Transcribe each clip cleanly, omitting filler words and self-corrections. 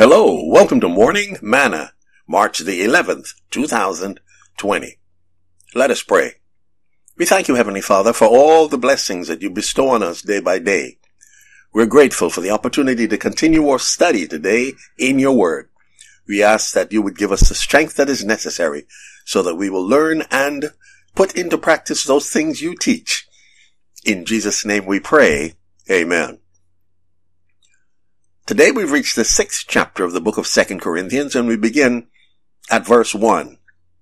Hello, welcome to Morning Manna, March the 11th, 2020. Let us pray. We thank you, Heavenly Father, for all the blessings that you bestow on us day by day. We're grateful for the opportunity to continue our study today in your word. We ask that you would give us the strength that is necessary so that we will learn and put into practice those things you teach. In Jesus' name we pray. Amen. Today we've reached the 6th chapter of the book of 2 Corinthians, and we begin at verse 1.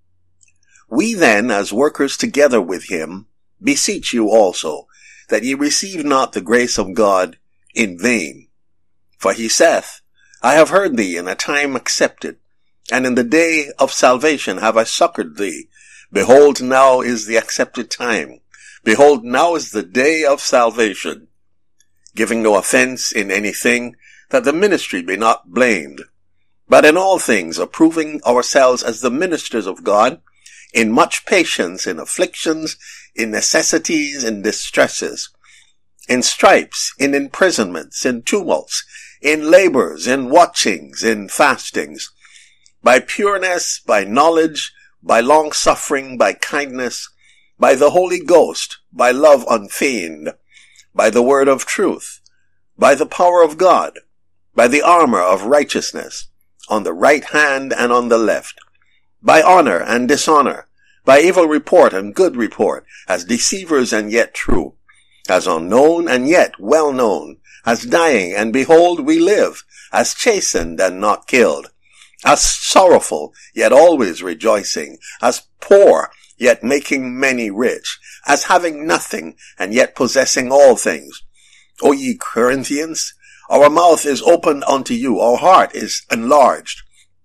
We then, as workers together with him, beseech you also, that ye receive not the grace of God in vain. For he saith, I have heard thee in a time accepted, and in the day of salvation have I succored thee. Behold, now is the accepted time. Behold, now is the day of salvation. Giving no offense in anything, that the ministry be not blamed, but in all things approving ourselves as the ministers of God, in much patience, in afflictions, in necessities, in distresses, in stripes, in imprisonments, in tumults, in labors, in watchings, in fastings, by pureness, by knowledge, by long-suffering, by kindness, by the Holy Ghost, by love unfeigned, by the word of truth, by the power of God, by the armor of righteousness, on the right hand and on the left, by honor and dishonor, by evil report and good report, as deceivers and yet true, as unknown and yet well known, as dying and behold we live, as chastened and not killed, as sorrowful yet always rejoicing, as poor yet making many rich, as having nothing and yet possessing all things. O ye Corinthians, our mouth is opened unto you, our heart is enlarged.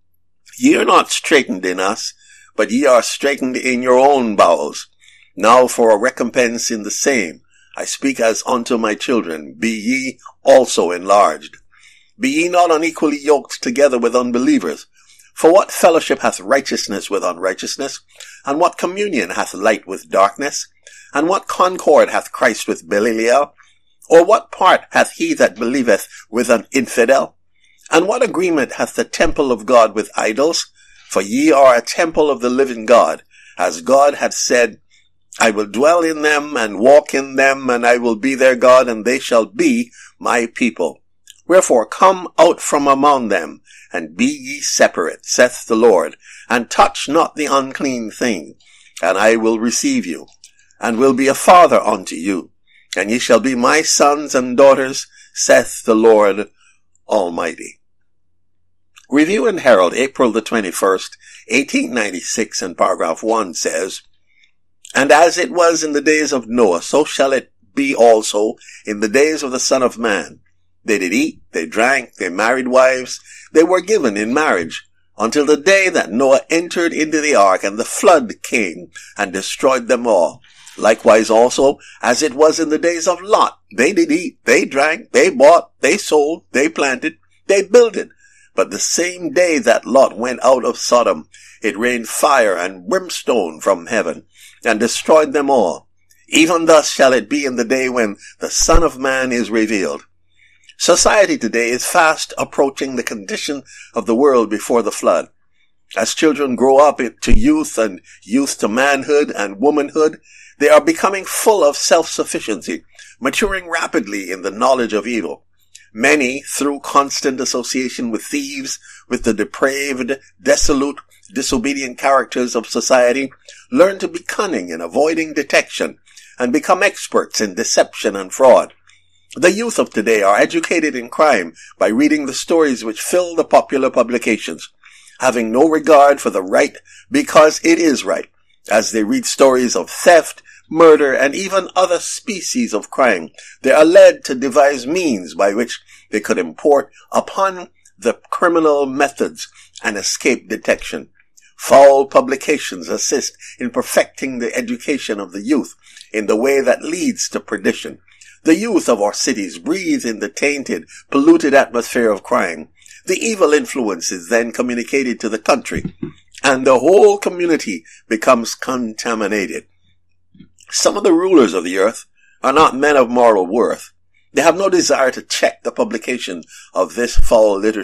Ye are not straitened in us, but ye are straitened in your own bowels. Now for a recompense in the same, I speak as unto my children, be ye also enlarged. Be ye not unequally yoked together with unbelievers. For what fellowship hath righteousness with unrighteousness? And what communion hath light with darkness? And what concord hath Christ with Belial? Or what part hath he that believeth with an infidel? And what agreement hath the temple of God with idols? For ye are a temple of the living God, as God hath said, I will dwell in them and walk in them, and I will be their God, and they shall be my people. Wherefore come out from among them, and be ye separate, saith the Lord, and touch not the unclean thing, and I will receive you, and will be a father unto you. And ye shall be my sons and daughters, saith the Lord Almighty. Review and Herald, April the 21st, 1896, in paragraph 1 says, And as it was in the days of Noah, so shall it be also in the days of the Son of Man. They did eat, they drank, they married wives, they were given in marriage, until the day that Noah entered into the ark, and the flood came and destroyed them all. Likewise also, as it was in the days of Lot, they did eat, they drank, they bought, they sold, they planted, they builded. But the same day that Lot went out of Sodom, it rained fire and brimstone from heaven, and destroyed them all. Even thus shall it be in the day when the Son of Man is revealed. Society today is fast approaching the condition of the world before the flood. As children grow up to youth and youth to manhood and womanhood, they are becoming full of self-sufficiency, maturing rapidly in the knowledge of evil. Many, through constant association with thieves, with the depraved, dissolute, disobedient characters of society, learn to be cunning in avoiding detection and become experts in deception and fraud. The youth of today are educated in crime by reading the stories which fill the popular publications, having no regard for the right because it is right. As they read stories of theft, murder, and even other species of crime, they are led to devise means by which they could import upon the criminal methods and escape detection. Foul publications assist in perfecting the education of the youth in the way that leads to perdition. The youth of our cities breathe in the tainted, polluted atmosphere of crime. The evil influence is then communicated to the country, and the whole community becomes contaminated. Some of the rulers of the earth are not men of moral worth. They have no desire to check the publication of this foul literature,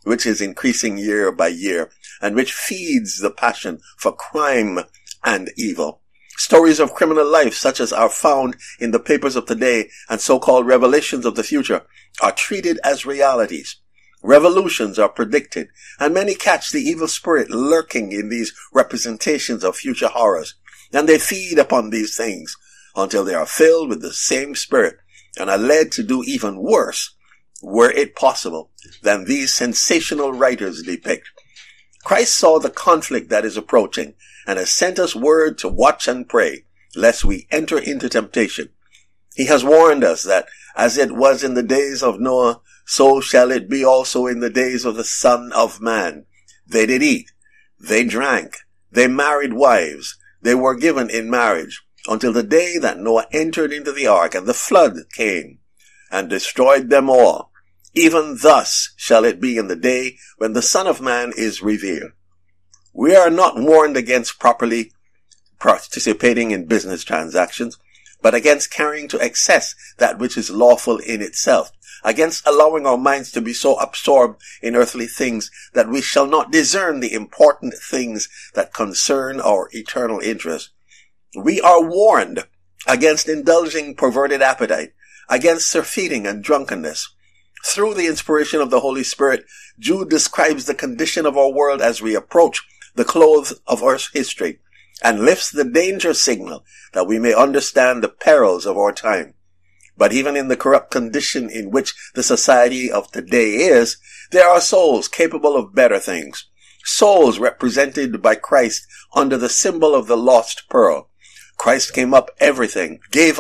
which is increasing year by year, and which feeds the passion for crime and evil. Stories of criminal life, such as are found in the papers of today and so-called revelations of the future, are treated as realities. Revolutions are predicted, and many catch the evil spirit lurking in these representations of future horrors, and they feed upon these things until they are filled with the same spirit and are led to do even worse, were it possible, than these sensational writers depict. Christ saw the conflict that is approaching and has sent us word to watch and pray, lest we enter into temptation. He has warned us that as it was in the days of Noah, so shall it be also in the days of the Son of Man. They did eat, they drank, they married wives, they were given in marriage, until the day that Noah entered into the ark, and the flood came, and destroyed them all. Even thus shall it be in the day when the Son of Man is revealed. We are not warned against properly participating in business transactions, but against carrying to excess that which is lawful in itself, against allowing our minds to be so absorbed in earthly things that we shall not discern the important things that concern our eternal interest. We are warned against indulging perverted appetite, against surfeiting and drunkenness. Through the inspiration of the Holy Spirit, Jude describes the condition of our world as we approach the close of Earth's history, and lifts the danger signal that we may understand the perils of our time. But even in the corrupt condition in which the society of today is, there are souls capable of better things. Souls represented by Christ under the symbol of the lost pearl. Christ gave up everything,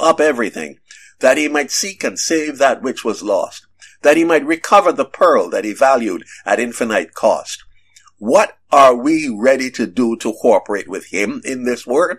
that he might seek and save that which was lost, that he might recover the pearl that he valued at infinite cost. What are we ready to do to cooperate with him in this word?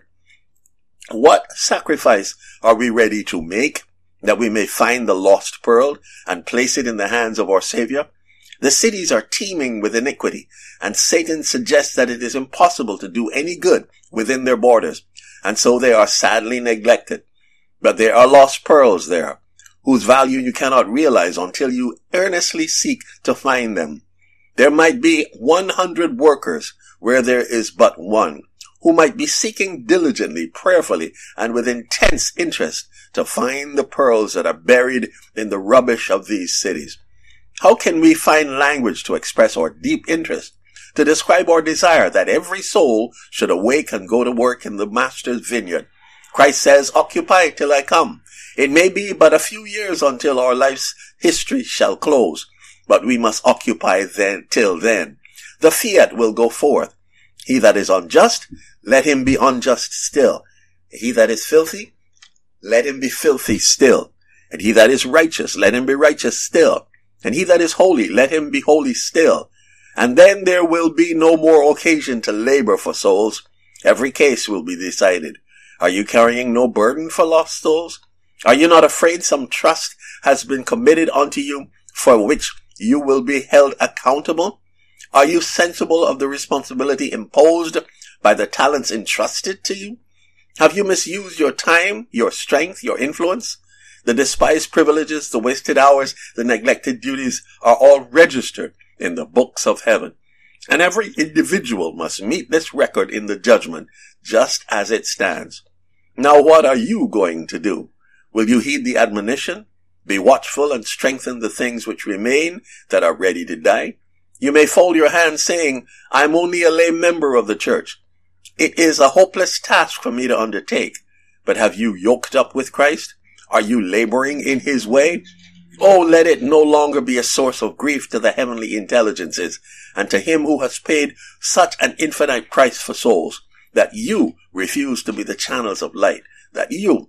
What sacrifice are we ready to make that we may find the lost pearl and place it in the hands of our Savior? The cities are teeming with iniquity, and Satan suggests that it is impossible to do any good within their borders, and so they are sadly neglected. But there are lost pearls there, whose value you cannot realize until you earnestly seek to find them. There might be 100 workers where there is but one, who might be seeking diligently, prayerfully, and with intense interest to find the pearls that are buried in the rubbish of these cities. How can we find language to express our deep interest, to describe our desire that every soul should awake and go to work in the Master's vineyard? Christ says, "Occupy till I come." It may be but a few years until our life's history shall close, but we must occupy till then. The fiat will go forth. He that is unjust, let him be unjust still. He that is filthy, let him be filthy still. And he that is righteous, let him be righteous still. And he that is holy, let him be holy still. And then there will be no more occasion to labor for souls. Every case will be decided. Are you carrying no burden for lost souls? Are you not afraid some trust has been committed unto you for which you will be held accountable? Are you sensible of the responsibility imposed by the talents entrusted to you? Have you misused your time, your strength, your influence? The despised privileges, the wasted hours, the neglected duties are all registered in the books of heaven. And every individual must meet this record in the judgment, just as it stands. Now what are you going to do? Will you heed the admonition? Be watchful and strengthen the things which remain that are ready to die. You may fold your hands saying, "I am only a lay member of the church. It is a hopeless task for me to undertake." But have you yoked up with Christ? Are you laboring in his way? Oh, let it no longer be a source of grief to the heavenly intelligences and to him who has paid such an infinite price for souls, that you refuse to be the channels of light, that you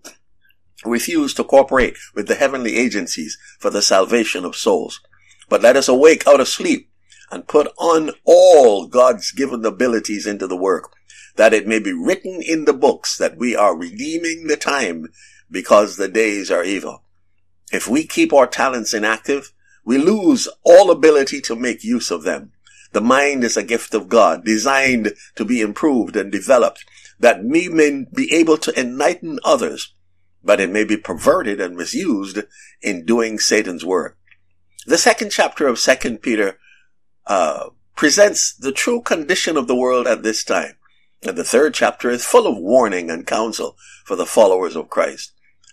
refuse to cooperate with the heavenly agencies for the salvation of souls. But let us awake out of sleep and put on all God's given abilities into the work, that it may be written in the books that we are redeeming the time, because the days are evil. If we keep our talents inactive, we lose all ability to make use of them. The mind is a gift of God, designed to be improved and developed, that we may be able to enlighten others, but it may be perverted and misused in doing Satan's work. The second chapter of 2 Peter presents the true condition of the world at this time. And the 3rd chapter is full of warning and counsel for the followers of Christ.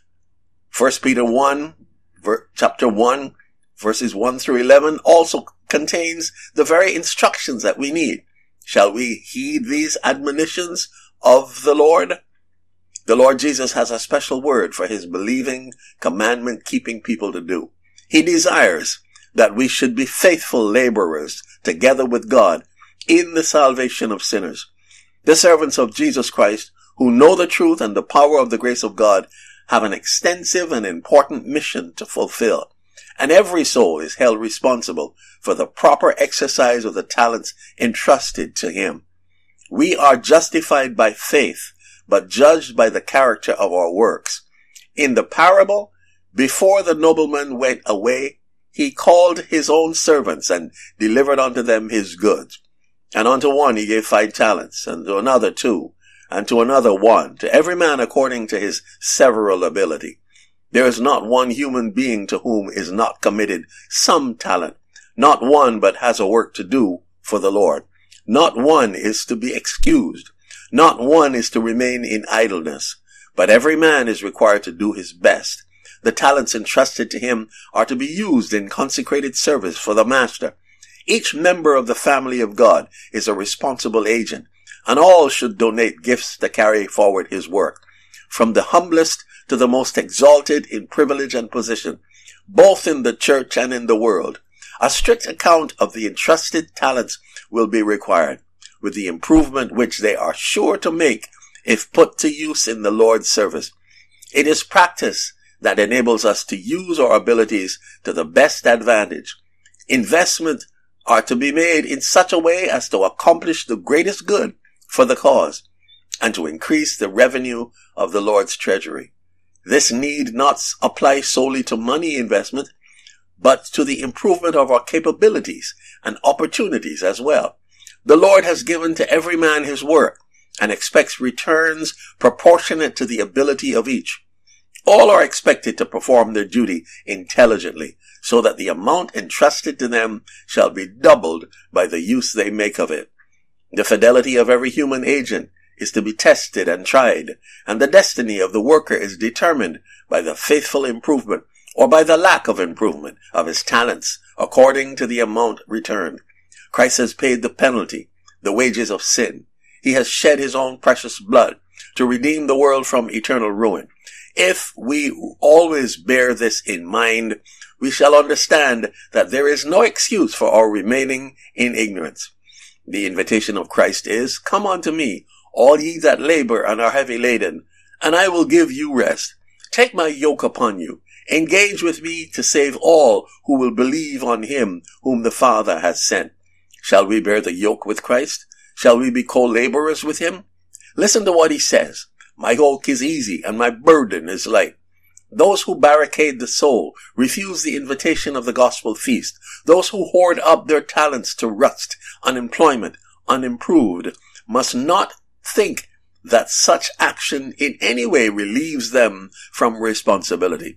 1 Peter 1, chapter 1, verses 1 through 11 also contains the very instructions that we need. Shall we heed these admonitions of the Lord? The Lord Jesus has a special word for his believing, commandment-keeping people to do. He desires that we should be faithful laborers together with God in the salvation of sinners. The servants of Jesus Christ, who know the truth and the power of the grace of God, have an extensive and important mission to fulfill. And every soul is held responsible for the proper exercise of the talents entrusted to him. We are justified by faith, but judged by the character of our works. In the parable, before the nobleman went away, he called his own servants and delivered unto them his goods. And unto one he gave 5 talents, and to another 2, and to another 1, to every man according to his several ability. There is not one human being to whom is not committed some talent. Not one but has a work to do for the Lord. Not one is to be excused. Not one is to remain in idleness. But every man is required to do his best. The talents entrusted to him are to be used in consecrated service for the Master. Each member of the family of God is a responsible agent, and all should donate gifts to carry forward his work. From the humblest to the most exalted in privilege and position, both in the church and in the world, a strict account of the entrusted talents will be required, with the improvement which they are sure to make if put to use in the Lord's service. It is practice that enables us to use our abilities to the best advantage. Investment are to be made in such a way as to accomplish the greatest good for the cause, and to increase the revenue of the Lord's treasury. This need not apply solely to money investment, but to the improvement of our capabilities and opportunities as well. The Lord has given to every man his work, and expects returns proportionate to the ability of each. All are expected to perform their duty intelligently, so that the amount entrusted to them shall be doubled by the use they make of it. The fidelity of every human agent is to be tested and tried, and the destiny of the worker is determined by the faithful improvement, or by the lack of improvement, of his talents, according to the amount returned. Christ has paid the penalty, the wages of sin. He has shed his own precious blood to redeem the world from eternal ruin. If we always bear this in mind, we shall understand that there is no excuse for our remaining in ignorance. The invitation of Christ is, "Come unto me, all ye that labor and are heavy laden, and I will give you rest. Take my yoke upon you. Engage with me to save all who will believe on him whom the Father has sent." Shall we bear the yoke with Christ? Shall we be co-laborers with him? Listen to what he says. "My yoke is easy and my burden is light." Those who barricade the soul, refuse the invitation of the gospel feast, those who hoard up their talents to rust, unemployment, unimproved, must not think that such action in any way relieves them from responsibility.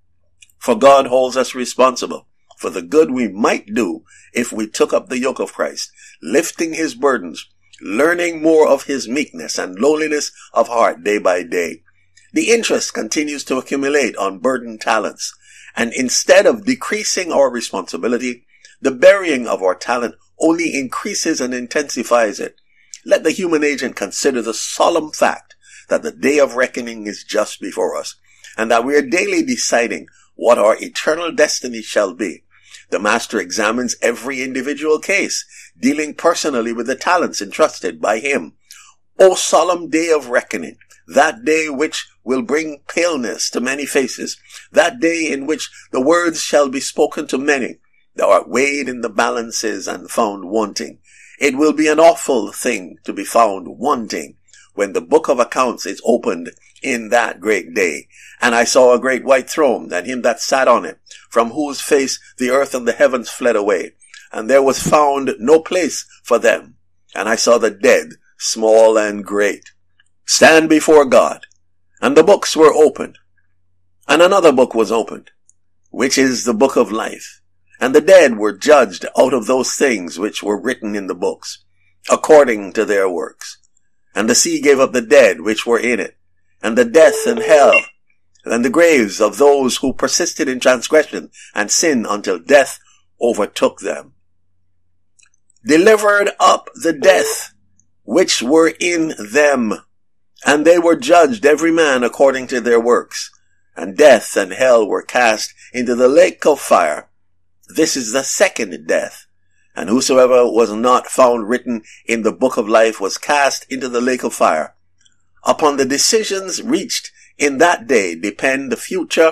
For God holds us responsible for the good we might do if we took up the yoke of Christ, lifting his burdens, learning more of his meekness and lowliness of heart day by day. The interest continues to accumulate on burdened talents, and instead of decreasing our responsibility, the burying of our talent only increases and intensifies it. Let the human agent consider the solemn fact that the day of reckoning is just before us, and that we are daily deciding what our eternal destiny shall be. The Master examines every individual case, dealing personally with the talents entrusted by him. O solemn day of reckoning, that day which will bring paleness to many faces, that day in which the words shall be spoken to many, thou art weighed in the balances and found wanting. It will be an awful thing to be found wanting when the book of accounts is opened in that great day. And I saw a great white throne, and him that sat on it, from whose face the earth and the heavens fled away, and there was found no place for them. And I saw the dead, small and great, stand before God, and the books were opened. And another book was opened, which is the book of life. And the dead were judged out of those things which were written in the books, according to their works. And the sea gave up the dead which were in it, and the death and hell, and the graves of those who persisted in transgression and sin until death overtook them. Delivered up the death which were in them, and they were judged every man according to their works. And death and hell were cast into the lake of fire. This is the second death. And whosoever was not found written in the book of life was cast into the lake of fire. Upon the decisions reached in that day depend the future,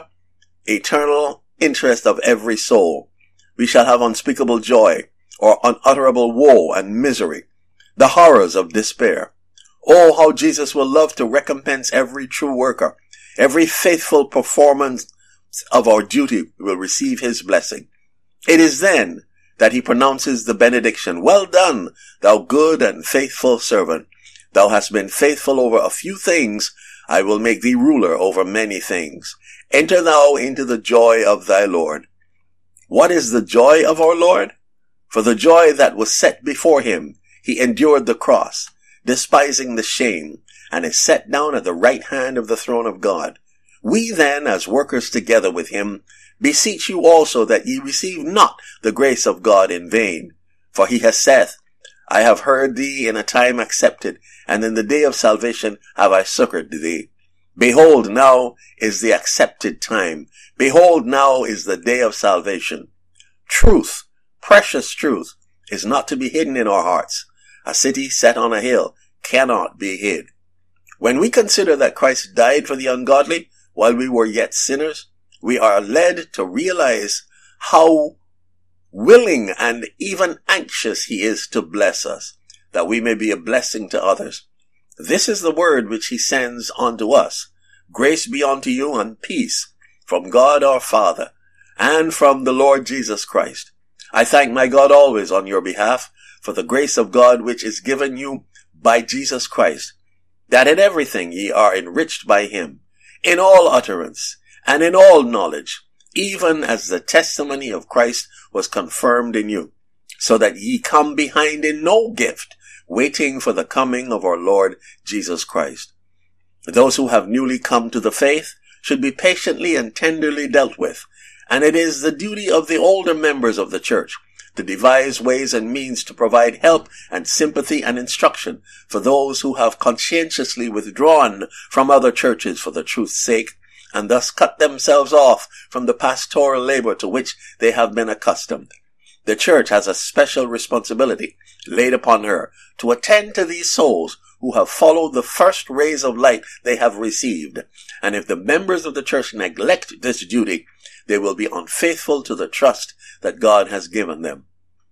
eternal interest of every soul. We shall have unspeakable joy, or unutterable woe and misery, the horrors of despair. Oh, how Jesus will love to recompense every true worker. Every faithful performance of our duty will receive his blessing. It is then that he pronounces the benediction, "Well done, thou good and faithful servant. Thou hast been faithful over a few things. I will make thee ruler over many things. Enter thou into the joy of thy Lord." What is the joy of our Lord? For the joy that was set before him, he endured the cross, despising the shame, and is set down at the right hand of the throne of God. We then, as workers together with him, beseech you also that ye receive not the grace of God in vain. For he has said, "I have heard thee in a time accepted, and in the day of salvation have I succored thee." Behold, now is the accepted time. Behold, now is the day of salvation. Truth, precious truth, is not to be hidden in our hearts. A city set on a hill cannot be hid. When we consider that Christ died for the ungodly while we were yet sinners, we are led to realize how willing and even anxious he is to bless us, that we may be a blessing to others. This is the word which he sends unto us. Grace be unto you and peace from God our Father and from the Lord Jesus Christ. I thank my God always on your behalf for the grace of God which is given you by Jesus Christ, that in everything ye are enriched by him, in all utterance and in all knowledge, even as the testimony of Christ was confirmed in you, so that ye come behind in no gift, waiting for the coming of our Lord Jesus Christ. Those who have newly come to the faith should be patiently and tenderly dealt with, and it is the duty of the older members of the church to devise ways and means to provide help and sympathy and instruction for those who have conscientiously withdrawn from other churches for the truth's sake, and thus cut themselves off from the pastoral labor to which they have been accustomed. The church has a special responsibility laid upon her to attend to these souls who have followed the first rays of light they have received, and if the members of the church neglect this duty, they will be unfaithful to the trust that God has given them.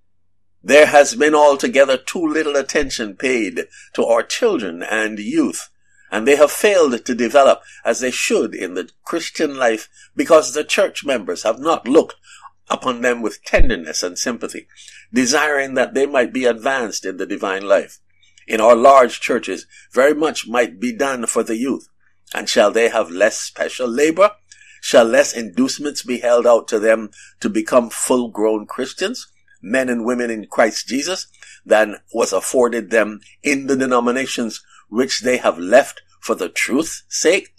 There has been altogether too little attention paid to our children and youth, and they have failed to develop as they should in the Christian life because the church members have not looked upon them with tenderness and sympathy, desiring that they might be advanced in the divine life. In our large churches, very much might be done for the youth. And shall they have less special labor? Shall less inducements be held out to them to become full-grown Christians, men and women in Christ Jesus, than was afforded them in the denominations which they have left for the truth's sake?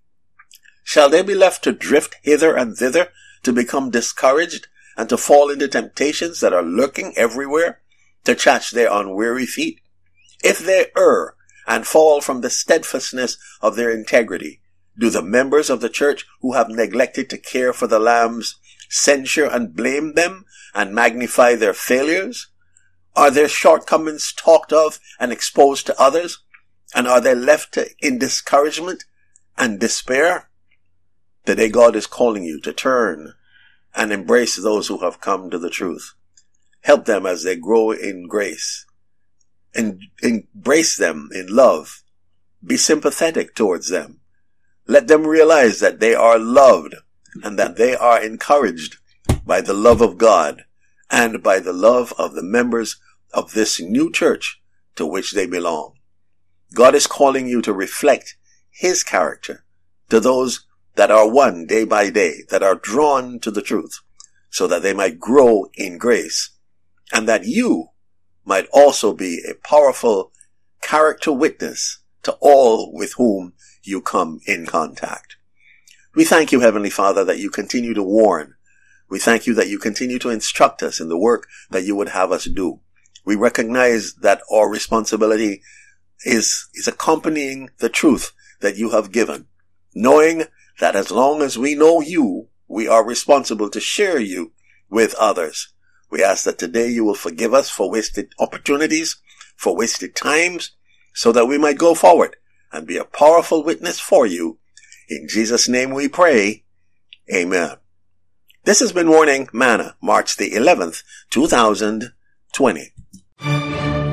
Shall they be left to drift hither and thither, to become discouraged, and to fall into temptations that are lurking everywhere, to catch their unweary feet? If they err and fall from the steadfastness of their integrity, do the members of the church who have neglected to care for the lambs censure and blame them and magnify their failures? Are their shortcomings talked of and exposed to others? And are they left in discouragement and despair? Today God is calling you to turn and embrace those who have come to the truth. Help them as they grow in grace. And embrace them in love. Be sympathetic towards them. Let them realize that they are loved and that they are encouraged by the love of God and by the love of the members of this new church to which they belong. God is calling you to reflect his character to those that are won day by day, that are drawn to the truth. so that they might grow in grace, and that you might also be a powerful character witness to all with whom you come in contact. We thank you, Heavenly Father, that you continue to warn. We thank you that you continue to instruct us in the work that you would have us do. We recognize that our responsibility is accompanying the truth that you have given, knowing that as long as we know you, we are responsible to share you with others. We ask that today you will forgive us for wasted opportunities, for wasted times, so that we might go forward and be a powerful witness for you. In Jesus' name we pray. Amen. This has been Morning Manna, March the 11th, 2020.